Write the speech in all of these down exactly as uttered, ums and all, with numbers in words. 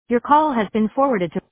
Your call has been forwarded to.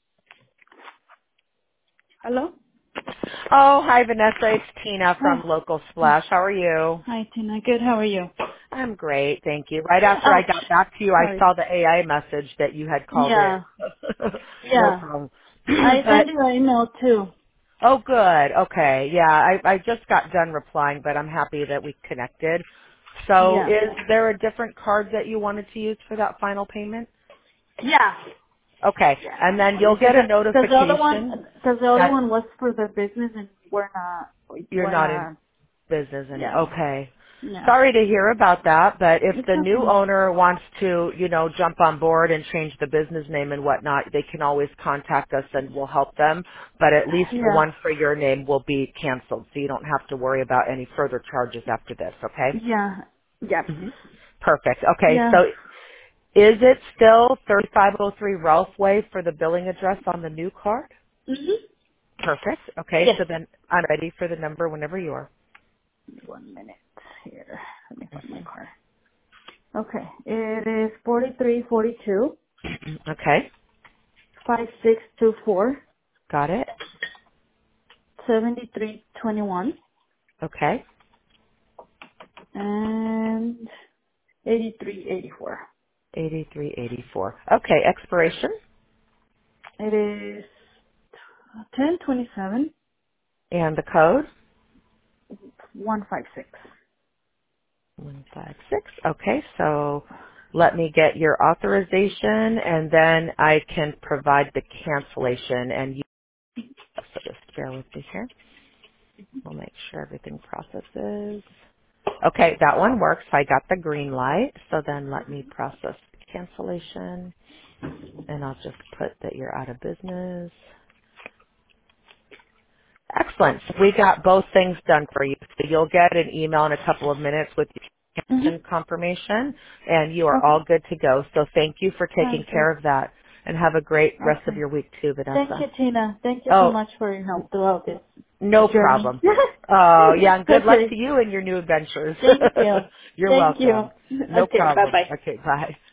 Hello? Oh, hi Vanessa. It's Tina Hi. from Local Splash. How are you? Hi, Tina. Good. How are you? I'm great, thank you. Right after I Oh, got back to you, I sorry. saw the A I message that you had called in. Yeah. No Yeah. problem. I But sent you an email too. oh, good. Okay, yeah, I I just got done replying, but I'm happy that we connected. So, Yeah. is there a different card that you wanted to use for that final payment? Yeah. Okay, Yeah. and then you'll It's just get a because the other one, notification because the other that one was for the business and we're not, you're we're not in not, business and yeah. okay. Yeah. Sorry to hear about that, but if It's the new okay. owner wants to, you know, jump on board and change the business name and whatnot, they can always contact us and we'll help them. But at least the Yeah. one for your name will be canceled, so you don't have to worry about any further charges after this, okay? Yeah. Yep. hmm Perfect. Okay, Yeah. so is it still thirty-five oh three Ralph Way for the billing address on the new card? Mhm. Perfect. Okay, Yes. so then I'm ready for the number whenever you are. One minute here. Let me find my card. Okay. It is forty-three forty-two Okay, five six two four got it. seventy-three twenty-one Okay. and eighty-three eighty-four. eighty-three eighty-four. Okay, expiration It is ten twenty-seven and the code one five six. one five six. Okay, so let me get your authorization and then I can provide the cancellation and you, so just bear with me here. We'll make sure everything processes. Okay, that one works. I got the green light. So then let me process the cancellation and I'll just put that you're out of business. Excellent. We got both things done for you. So you'll get an email in a couple of minutes with your Mhm. cancellation confirmation, and you are Okay. all good to go. So thank you for taking Sounds good. care of that, and have a great rest of Okay. your week too, Thank you, Vanessa. Tina. Thank you so Oh, much for your help throughout this no journey. problem. Oh, yeah, and good luck Okay. to you and your new adventures. Thank you. You're Thank you. welcome. No Okay. Bye problem. bye. Okay, bye.